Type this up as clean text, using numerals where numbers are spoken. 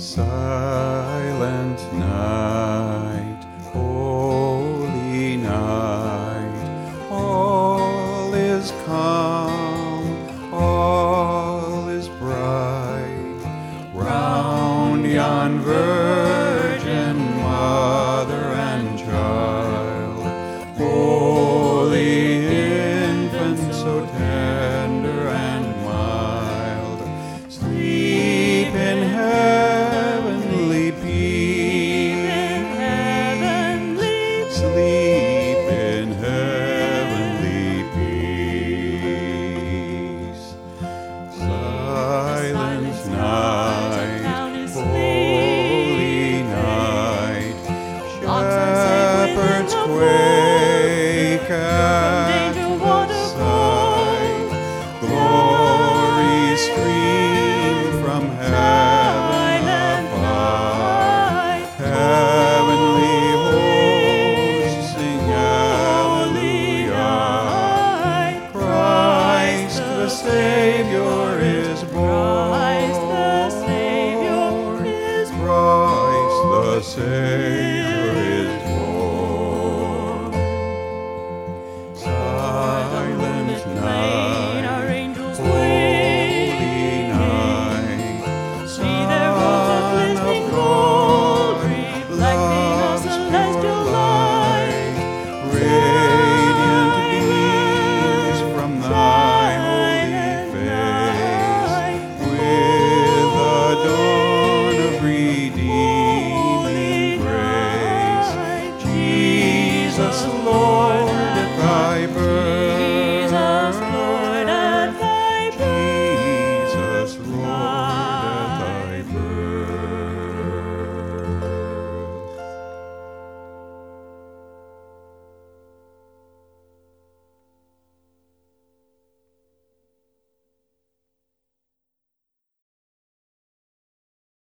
Silent night, holy night, all is calm, all is bright. Round yon Virgin Mother and Child, holy infant, so tender and mild, sleep in heavenly peace, sleep in heavenly peace. Silent night, holy night, shepherds quake at the sight, glory stream from heaven above, heavenly hosts sing hallelujah, Christ the Savior is born.